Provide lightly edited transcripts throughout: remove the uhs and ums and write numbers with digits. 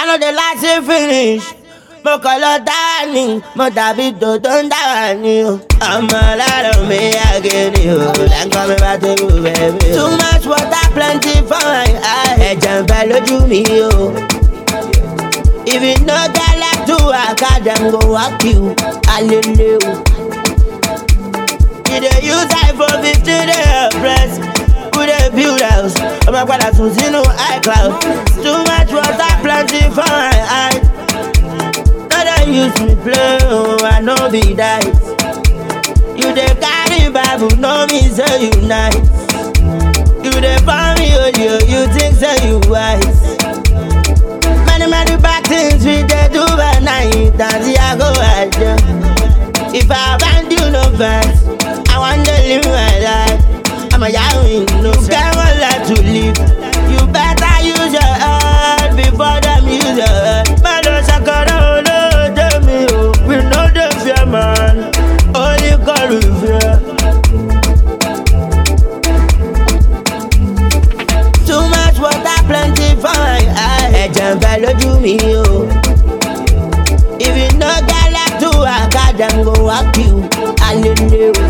know the last thing finish. Mo kàn lọ dání, mo dàbí dòdò ń dára ni o. Ọmọ lọ́rọ̀ mi àgẹ̀rẹ̀ o, lẹ́ńkọ́ mi bá tẹ́bù bẹ́ẹ̀bí o. Too much water plenty for my eye, ẹ̀jẹ̀ ń bẹ lójú mi o. If you no get like to work, dem go work you, alele o. You dey use iPhone 15 dey press, who dey build house? Ọmọ padà sùn sínú iCloud. Too much water plenty for my eye. Use me play, oh, I know be dice. You dey carry Bible, know me say you nice. You dey for me, oh, you think say you wise. Many bad things we dey do by night, and see I go at you. If I find you no verse, I want to live my life. I'm a young no get one life to live. You better use your heart before them use your heart. Man, don't shakara, we know the fear, man. Only God we fear. Too much water, plenty for my eye. Ẹ̀jẹ̀ ń bẹ lójú mi o. If you no get like to work, dem go work you. Alele o.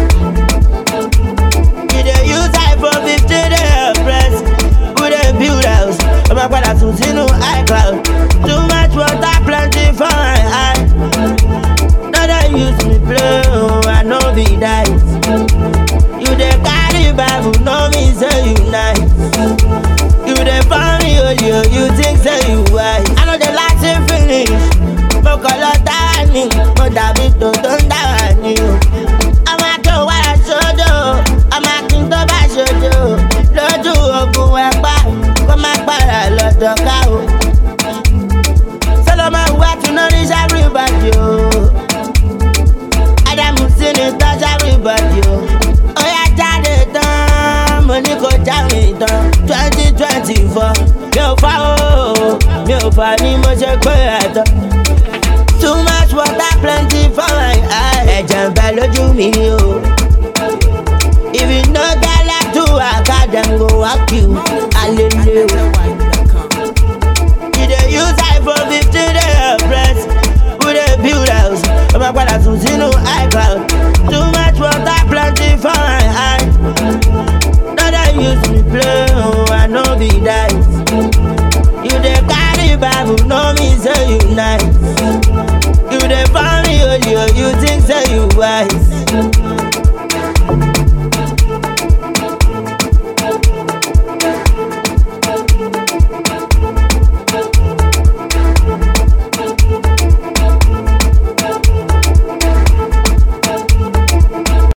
You dey use iPhone 15 dey press, who dey build house? Ọmọ padà sùn sínú iCloud. Too much water, plenty for my eye. Use me play, oh, I know be dice. You dey carry Bible, know me say you nice. You dey for me, oh, you think say you wise. I know the last thing finish. Mo kàn lọ dání, mo dàbí dòdò ń dára ni o. Ọmọ akin wà sódò, ọmọ akin tó bá sódò. Lójú ogun ẹ̀pá, kó má padà lọ́dọ̀ ká o. Solomon wá tún náà ní everybody o. Touch everybody, oh yeah, jáde tán, mo ní kó já mi tán. 2024, mi ò fà o, mi ò fà ní mo ṣe pé ẹ̀tọ́. Too much water, plenty for my eye. Ẹ̀jẹ̀ ń bẹ lójú mi o. If you no get like to work, dem go work you, alele o. You dey use iPhone 15 dey press, who dey build house? Ọmọ padà sùn sínú iCloud. Too much water, plenty for my eye. Don't use me play, oh, I know be dice. You dey carry Bible, know me say you nice. You dey for me, oh, you think say you wise.